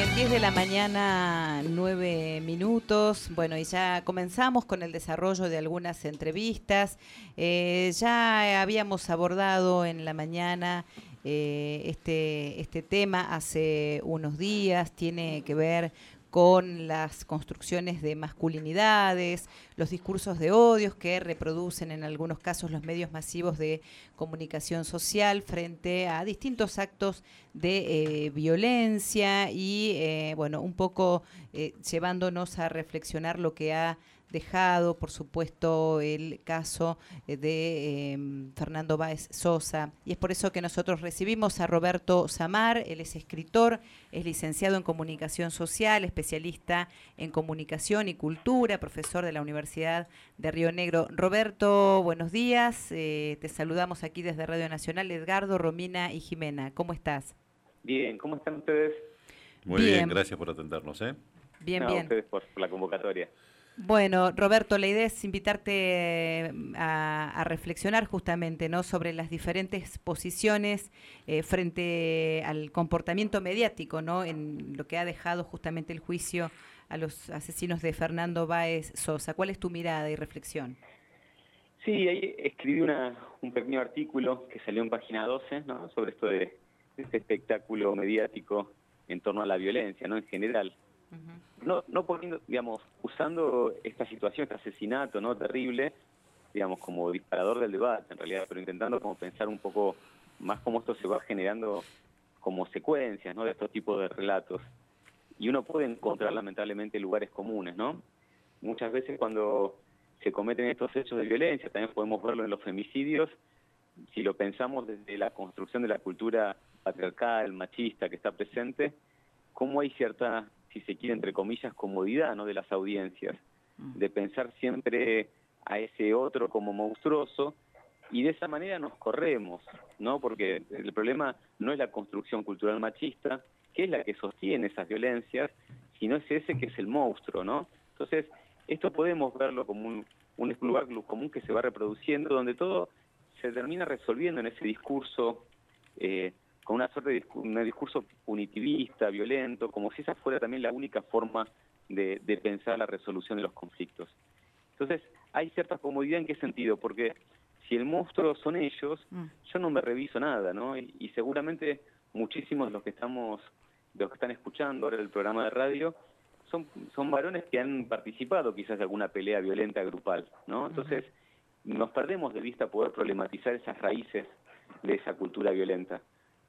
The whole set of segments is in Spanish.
10 de la mañana, 9 minutos. Bueno, y ya comenzamos con el desarrollo de algunas entrevistas. Ya habíamos abordado en la mañana este tema hace unos días. Tiene que ver con las construcciones de masculinidades, los discursos de odios que reproducen en algunos casos los medios masivos de comunicación social frente a distintos actos de violencia y, bueno, un poco llevándonos a reflexionar lo que ha dejado, por supuesto, el caso de Fernando Báez Sosa. Y es por eso que nosotros recibimos a Roberto Samar. Él es escritor, es licenciado en Comunicación Social, especialista en Comunicación y Cultura, profesor de la Universidad de Río Negro. Roberto, buenos días. Te saludamos aquí desde Radio Nacional, Edgardo, Romina y Jimena. ¿Cómo estás? Bien, ¿cómo están ustedes? Muy bien, gracias por atendernos. Bien, No, bien. ustedes por la convocatoria. Bueno, Roberto, la idea es invitarte a reflexionar justamente, ¿no?, sobre las diferentes posiciones frente al comportamiento mediático, ¿no?, en lo que ha dejado justamente el juicio a los asesinos de Fernando Báez Sosa. ¿Cuál es tu mirada y reflexión? Sí, ahí escribí un pequeño artículo que salió en Página 12, ¿no?, sobre esto de este espectáculo mediático en torno a la violencia, ¿no?, en general. No poniendo, digamos, usando esta situación, este asesinato, ¿no?, terrible, digamos, como disparador del debate, en realidad, pero intentando como pensar un poco más cómo esto se va generando como secuencias, ¿no?, de estos tipos de relatos. Y uno puede encontrar, lamentablemente, lugares comunes, ¿no? Muchas veces cuando se cometen estos hechos de violencia, también podemos verlo en los femicidios, si lo pensamos desde la construcción de la cultura patriarcal, machista que está presente, cómo hay cierta, si se quiere, entre comillas, comodidad, ¿no?, de las audiencias, de pensar siempre a ese otro como monstruoso, y de esa manera nos corremos, ¿no? Porque el problema no es la construcción cultural machista, que es la que sostiene esas violencias, sino es ese que es el monstruo, ¿no? Entonces, esto podemos verlo como un lugar común que se va reproduciendo, donde todo se termina resolviendo en ese discurso, con una suerte de un discurso punitivista, violento, como si esa fuera también la única forma de pensar la resolución de los conflictos. Entonces, hay cierta comodidad. ¿En qué sentido? Porque si el monstruo son ellos, yo no me reviso nada, ¿no? Y seguramente muchísimos de los que están escuchando ahora el programa de radio son varones que han participado quizás de alguna pelea violenta grupal, ¿no? Entonces, nos perdemos de vista poder problematizar esas raíces de esa cultura violenta.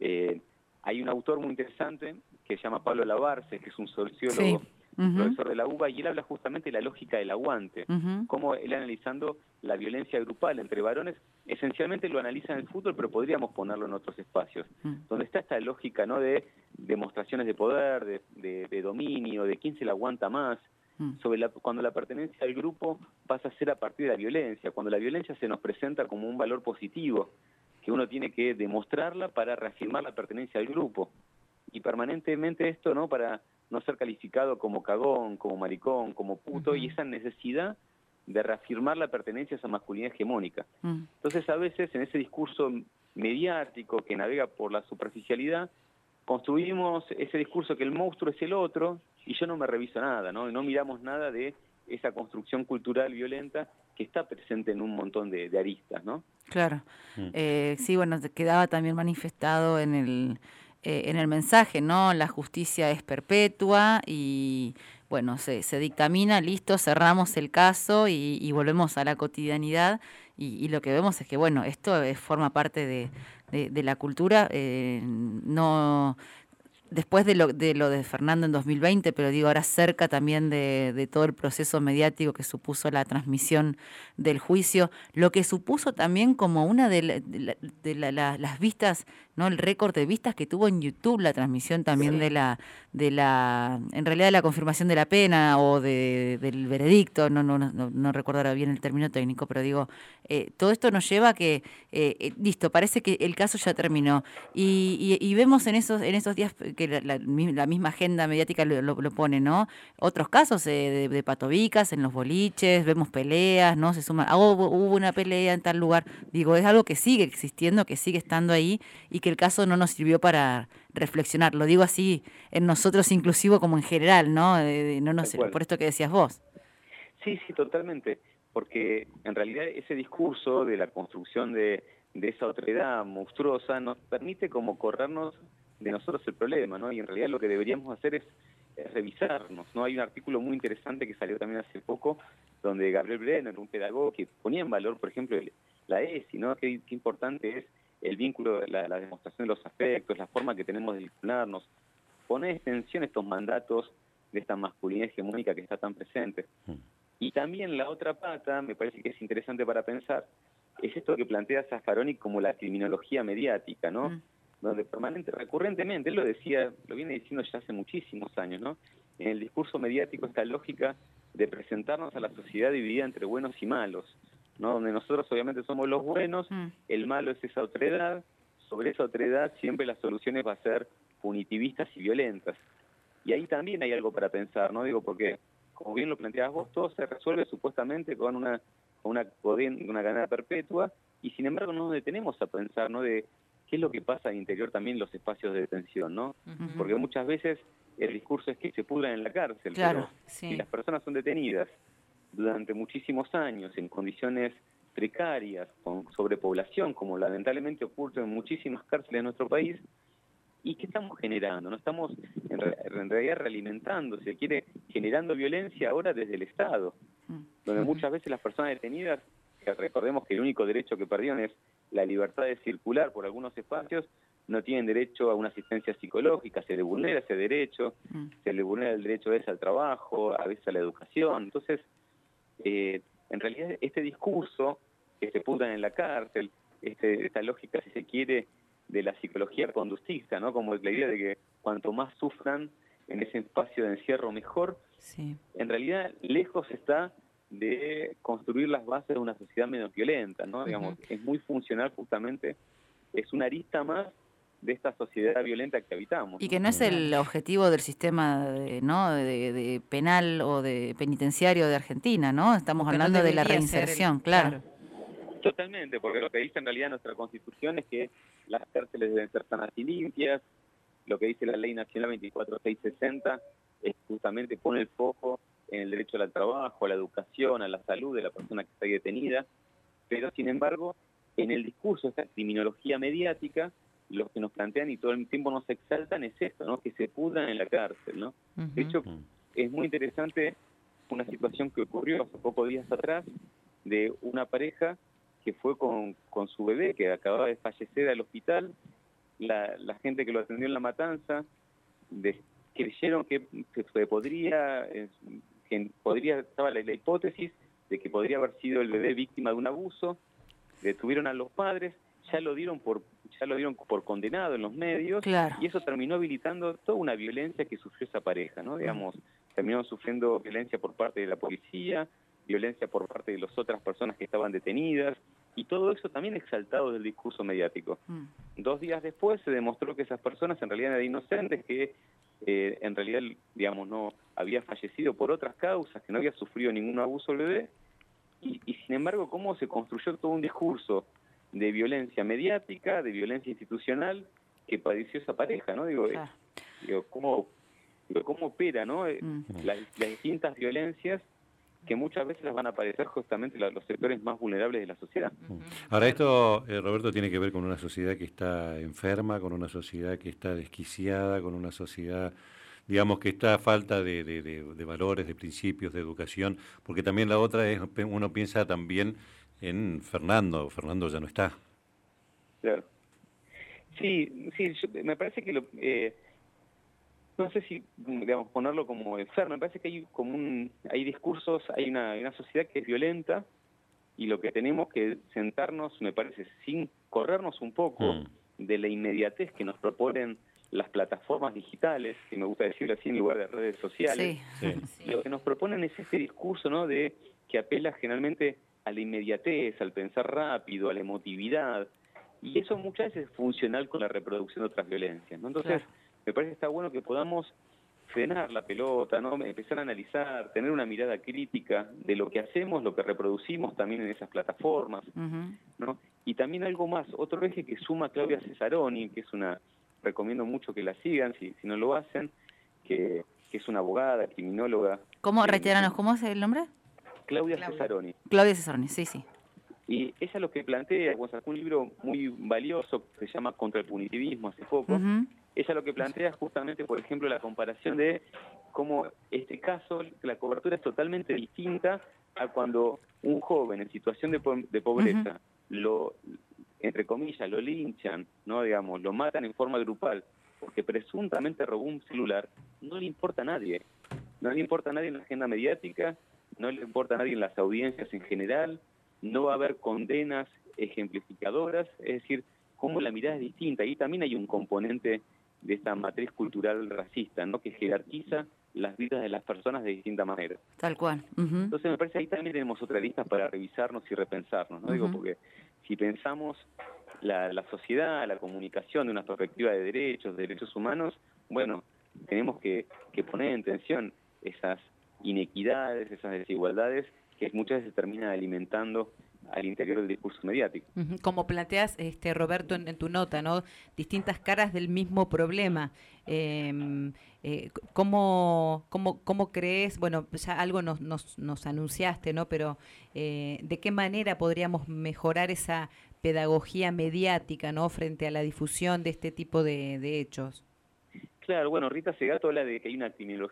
Hay un autor muy interesante que se llama Pablo Labarce, que es un sociólogo, profesor de la UBA, y él habla justamente de la lógica del aguante, cómo él analizando la violencia grupal entre varones, esencialmente lo analiza en el fútbol, pero podríamos ponerlo en otros espacios, donde está esta lógica, ¿no?, de demostraciones de poder, de dominio, de quién se la aguanta más, cuando la pertenencia al grupo pasa a ser a partir de la violencia, cuando la violencia se nos presenta como un valor positivo, que uno tiene que demostrarla para reafirmar la pertenencia al grupo. Y permanentemente esto, ¿no?, para no ser calificado como cagón, como maricón, como puto, y esa necesidad de reafirmar la pertenencia a esa masculinidad hegemónica. Entonces, a veces, en ese discurso mediático que navega por la superficialidad, construimos ese discurso que el monstruo es el otro, y yo no me reviso nada, ¿no? Y no miramos nada de esa construcción cultural violenta que está presente en un montón de aristas, ¿no? Claro. Sí, bueno, quedaba también manifestado en el mensaje, ¿no? La justicia es perpetua y, bueno, se dictamina, listo, cerramos el caso y volvemos a la cotidianidad y lo que vemos es que, bueno, esto forma parte de la cultura, no... Después de lo de Fernando en 2020, pero digo, ahora cerca también de todo el proceso mediático que supuso la transmisión del juicio, lo que supuso también como una las vistas, ¿no?, el récord de vistas que tuvo en YouTube, la transmisión también en realidad de la confirmación de la pena o del veredicto, no recuerdo ahora bien el término técnico, pero digo, todo esto nos lleva a que, listo, parece que el caso ya terminó, y vemos en esos días que la misma agenda mediática lo pone, ¿no? Otros casos de patobicas en los boliches, vemos peleas, ¿no? Se suman, hubo una pelea en tal lugar. Digo, es algo que sigue existiendo, que sigue estando ahí y que el caso no nos sirvió para reflexionar. Lo digo así en nosotros inclusivo como en general, ¿no? No sé, por esto que decías vos. Sí, totalmente, porque en realidad ese discurso de la construcción de esa otredad monstruosa nos permite como corrernos de nosotros el problema, ¿no? Y en realidad lo que deberíamos hacer es revisarnos, ¿no? Hay un artículo muy interesante que salió también hace poco, donde Gabriel Brenner, un pedagogo, que ponía en valor, por ejemplo, la ESI, ¿no? Qué importante es el vínculo, la demostración de los afectos, la forma que tenemos de vincularnos, poner en extensión estos mandatos de esta masculinidad hegemónica que está tan presente. Y también la otra pata, me parece que es interesante para pensar, es esto que plantea Zaffaroni como la criminología mediática, ¿no? Donde recurrentemente, él lo decía, lo viene diciendo ya hace muchísimos años, ¿no? En el discurso mediático esta lógica de presentarnos a la sociedad dividida entre buenos y malos, ¿no? Donde nosotros obviamente somos los buenos, el malo es esa otredad, sobre esa otredad siempre las soluciones van a ser punitivistas y violentas. Y ahí también hay algo para pensar, ¿no? Digo, porque como bien lo planteabas vos, todo se resuelve supuestamente con una cadena perpetua, y sin embargo no nos detenemos a pensar, ¿no? De qué es lo que pasa al interior también los espacios de detención, ¿no? Porque muchas veces el discurso es que se pudran en la cárcel, claro, pero si las personas son detenidas durante muchísimos años en condiciones precarias, con sobrepoblación, como lamentablemente ocurre en muchísimas cárceles de nuestro país, ¿y qué estamos generando? No estamos en realidad realimentando, si se quiere, generando violencia ahora desde el Estado, donde muchas veces las personas detenidas, que recordemos que el único derecho que perdieron es la libertad de circular por algunos espacios, no tienen derecho a una asistencia psicológica, se le vulnera ese derecho, se le vulnera el derecho a veces al trabajo, a veces a la educación. Entonces, en realidad este discurso que se pudran en la cárcel, esta lógica, si se quiere, de la psicología conductista, ¿no? Como la idea de que cuanto más sufran en ese espacio de encierro mejor, en realidad lejos está de construir las bases de una sociedad menos violenta, ¿no? Digamos, es muy funcional justamente, es una arista más de esta sociedad violenta que habitamos, ¿no? Y que no es el objetivo del sistema de penal o de penitenciario de Argentina, ¿no? Estamos hablando de la reinserción, claro. Totalmente, porque lo que dice en realidad nuestra Constitución es que las cárceles deben ser sanas y limpias. Lo que dice la Ley Nacional 24660 es justamente pone el foco en el derecho al trabajo, a la educación, a la salud de la persona que está ahí detenida, pero sin embargo, en el discurso, esta criminología mediática, lo que nos plantean y todo el tiempo nos exaltan es esto, ¿no? Que se pudran en la cárcel, ¿no? De hecho, es muy interesante una situación que ocurrió hace pocos días atrás de una pareja que fue con su bebé que acababa de fallecer al hospital. La gente que lo atendió en La Matanza creyeron que estaba la hipótesis de que podría haber sido el bebé víctima de un abuso. Detuvieron a los padres, ya lo dieron por condenado en los medios, claro. Y eso terminó habilitando toda una violencia que sufrió esa pareja, ¿no? Digamos, terminaron sufriendo violencia por parte de la policía, violencia por parte de las otras personas que estaban detenidas, y todo eso también exaltado del discurso mediático. 2 días después se demostró que esas personas en realidad eran inocentes, que en realidad, digamos, no había fallecido por otras causas, que no había sufrido ningún abuso el bebé, y sin embargo, cómo se construyó todo un discurso de violencia mediática, de violencia institucional que padeció esa pareja, ¿no? Digo, cómo opera, ¿no? Las distintas violencias que muchas veces las van a padecer justamente los sectores más vulnerables de la sociedad. Ahora esto, Roberto, tiene que ver con una sociedad que está enferma, con una sociedad que está desquiciada, con una sociedad, digamos, que está a falta de valores, de principios, de educación, porque también la otra es, uno piensa también en Fernando ya no está. Claro. Sí, me parece que no sé si, digamos, ponerlo como enfermo, me parece que hay discursos, hay una sociedad que es violenta, y lo que tenemos que sentarnos, me parece, sin corrernos un poco de la inmediatez que nos proponen las plataformas digitales, si me gusta decirlo así en lugar de redes sociales. Lo que nos proponen es este discurso, ¿no? De que apela generalmente a la inmediatez, al pensar rápido, a la emotividad, y eso muchas veces es funcional con la reproducción de otras violencias, ¿no? Entonces, me parece que está bueno que podamos frenar la pelota, ¿no? Empezar a analizar, tener una mirada crítica de lo que hacemos, lo que reproducimos también en esas plataformas, ¿no? Y también algo más, otro eje que suma Claudia Cesaroni, que es una recomiendo mucho que la sigan, si no lo hacen, que es una abogada, criminóloga. ¿Cómo, reiteranos, cómo es el nombre? Claudia Cesaroni. Claudia Cesaroni, sí. Y ella lo que plantea, sacó un libro muy valioso que se llama Contra el punitivismo hace poco. Ella lo que plantea es justamente, por ejemplo, la comparación de cómo este caso, la cobertura es totalmente distinta a cuando un joven en situación de pobreza entre comillas, lo linchan, ¿no? Digamos, lo matan en forma grupal porque presuntamente robó un celular. No le importa a nadie. No le importa a nadie en la agenda mediática, no le importa a nadie en las audiencias en general, no va a haber condenas ejemplificadoras, es decir, cómo la mirada es distinta. Y también hay un componente de esta matriz cultural racista, ¿no? Que jerarquiza las vidas de las personas de distinta manera. Tal cual. Entonces me parece ahí también tenemos otra lista para revisarnos y repensarnos, ¿no? Digo, porque si pensamos la sociedad, la comunicación de una perspectiva de derechos humanos, bueno, tenemos que poner en tensión esas inequidades, esas desigualdades que muchas veces se terminan alimentando al interior del discurso mediático. Como planteas, Roberto, en tu nota, ¿no? Distintas caras del mismo problema. ¿Cómo crees? Bueno, ya algo nos anunciaste, ¿no? Pero ¿de qué manera podríamos mejorar esa pedagogía mediática, ¿no? Frente a la difusión de este tipo de hechos. Claro, bueno, Rita Segato habla de que hay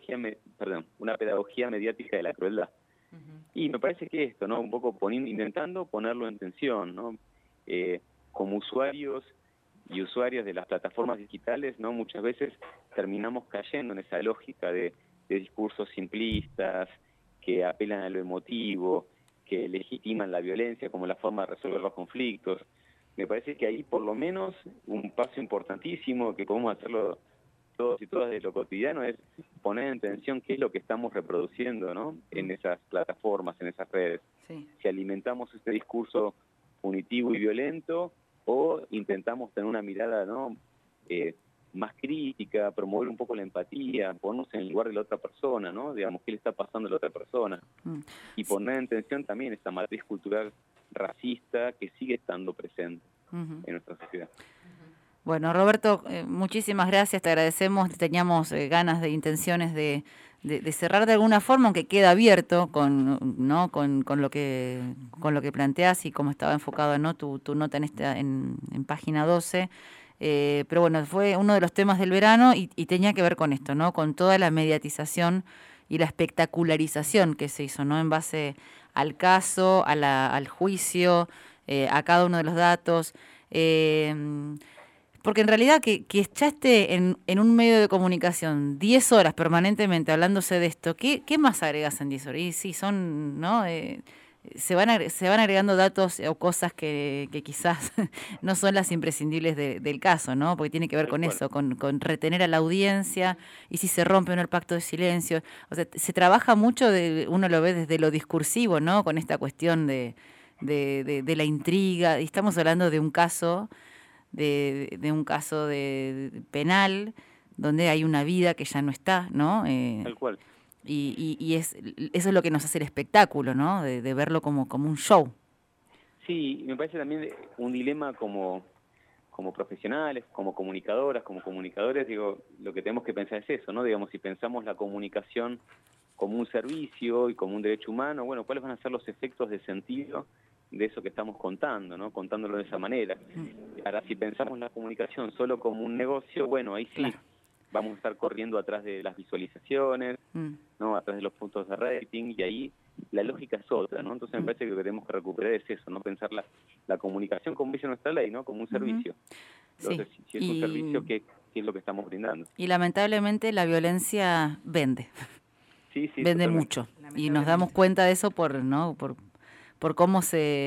una pedagogía mediática de la crueldad. Y me parece que esto, ¿no? Un poco intentando ponerlo en tensión, ¿no? Como usuarios y usuarias de las plataformas digitales, ¿no? Muchas veces terminamos cayendo en esa lógica de discursos simplistas, que apelan a lo emotivo, que legitiman la violencia como la forma de resolver los conflictos. Me parece que ahí por lo menos un paso importantísimo que podemos hacerlo todos y todas de lo cotidiano es poner en tensión qué es lo que estamos reproduciendo, ¿no? En esas plataformas, en esas redes. Sí. Si alimentamos este discurso punitivo y violento o intentamos tener una mirada, ¿no? Más crítica, promover un poco la empatía, ponernos en el lugar de la otra persona, ¿no? Digamos, qué le está pasando a la otra persona. Y poner en tensión también esta matriz cultural racista que sigue estando presente en nuestra sociedad. Bueno, Roberto, muchísimas gracias, te agradecemos. Teníamos ganas de intenciones de cerrar de alguna forma, aunque queda abierto con lo que planteás y cómo estaba enfocado, ¿no? tu nota en página 12. Pero bueno, fue uno de los temas del verano y tenía que ver con esto, ¿no? Con toda la mediatización y la espectacularización que se hizo, ¿no? En base al caso, al juicio, a cada uno de los datos. Porque en realidad que ya esté en un medio de comunicación 10 horas permanentemente hablándose de esto, ¿qué más agregas en 10 horas? Y sí, son, ¿no? Se van agregando datos o cosas que quizás no son las imprescindibles del caso, ¿no? Porque tiene que ver con eso, con retener a la audiencia y si se rompe o no el pacto de silencio. O sea, se trabaja mucho, uno lo ve desde lo discursivo, ¿no? Con esta cuestión de la intriga. Y estamos hablando de un caso de un caso de penal donde hay una vida que ya no está, ¿no? Tal cual. Y eso es lo que nos hace el espectáculo, ¿no? De verlo como un show. Sí, me parece también un dilema como profesionales, como comunicadoras, como comunicadores, digo, lo que tenemos que pensar es eso, ¿no? Digamos, si pensamos la comunicación como un servicio y como un derecho humano, bueno, ¿cuáles van a ser los efectos de sentido de eso que estamos contando, ¿no? Contándolo de esa manera. Ahora, si pensamos la comunicación solo como un negocio, bueno, ahí sí, claro, vamos a estar corriendo atrás de las visualizaciones, ¿no? Atrás de los puntos de rating, y ahí la lógica es otra, ¿no? Entonces me parece que lo que tenemos que recuperar es eso, ¿no? Pensar la comunicación, como dice nuestra ley, ¿no? Como un servicio. Entonces, si es un servicio, ¿qué es lo que estamos brindando? Y lamentablemente la violencia vende. Sí, vende totalmente. Mucho. Y nos damos cuenta de eso por cómo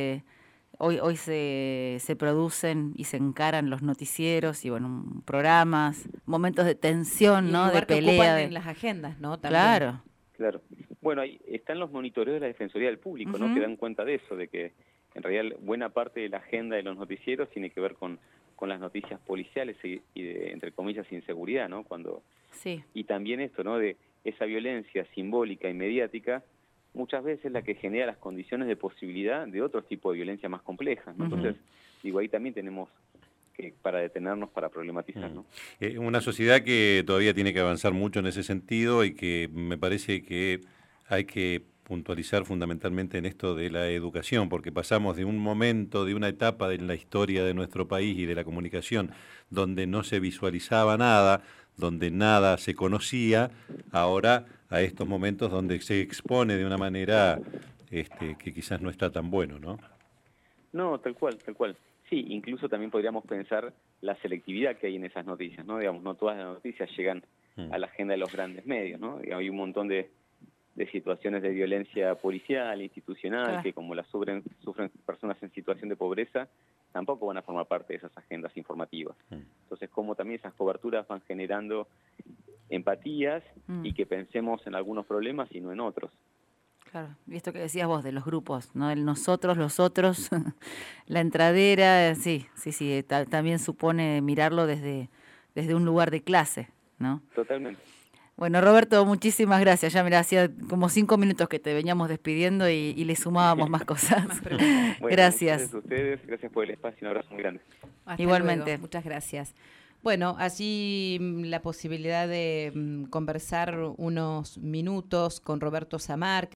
hoy se producen y se encaran los noticieros y bueno, programas, momentos de tensión, y ¿no? De pelea. En las agendas, ¿no? También. Claro. Bueno, ahí están los monitoreos de la Defensoría del Público, ¿no? Que dan cuenta de eso, de que en realidad buena parte de la agenda de los noticieros tiene que ver con las noticias policiales y de, entre comillas, inseguridad, ¿no? Sí. Y también esto, ¿no? De esa violencia simbólica y mediática, muchas veces la que genera las condiciones de posibilidad de otro tipo de violencia más compleja, ¿no? Entonces, digo, ahí también tenemos que para detenernos, para problematizar, ¿no? Una sociedad que todavía tiene que avanzar mucho en ese sentido y que me parece que hay que puntualizar fundamentalmente en esto de la educación, porque pasamos de un momento, de una etapa en la historia de nuestro país y de la comunicación, donde no se visualizaba nada, donde nada se conocía, ahora a estos momentos donde se expone de una manera que quizás no está tan bueno, ¿no? No, tal cual, tal cual. Sí, incluso también podríamos pensar la selectividad que hay en esas noticias, ¿no? Digamos, no todas las noticias llegan a la agenda de los grandes medios, ¿no? Hay un montón de situaciones de violencia policial, institucional, Claro. que como las sufren personas en situación de pobreza, tampoco van a formar parte de esas agendas informativas. Entonces, como también esas coberturas van generando empatías y que pensemos en algunos problemas y no en otros. Claro, y esto que decías vos de los grupos, ¿no? El nosotros, los otros, la entradera, sí, también supone mirarlo desde un lugar de clase, ¿no? Totalmente. Bueno, Roberto, muchísimas gracias. Ya, mira, hacía como 5 minutos que te veníamos despidiendo y le sumábamos más cosas. Bueno, Gracias. Muchas gracias a ustedes, gracias por el espacio, un abrazo muy grande. Hasta Igualmente. luego. Muchas gracias. Bueno, allí la posibilidad de conversar unos minutos con Roberto Samar.